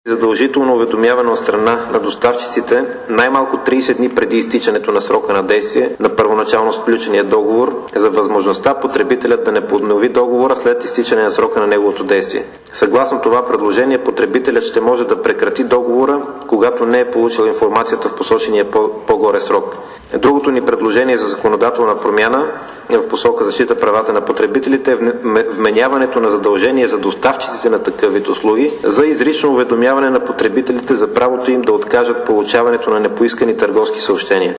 Задължително уведомяване от страна на доставчиците най-малко 30 дни преди изтичането на срока на действие на първоначално сключения договор за възможността потребителят да не поднови договора след изтичане на срока на неговото действие. Съгласно това предложение, потребителят ще може да прекрати договора, когато не е получил информацията в посочения по-горе срок. Другото ни предложение за законодателна промяна в посока защита правата на потребителите е вменяването на задължение за доставчиците на такъв вид услуги за изрично уведомяване на потребителите за правото им да откажат получаването на непоискани търговски съобщения.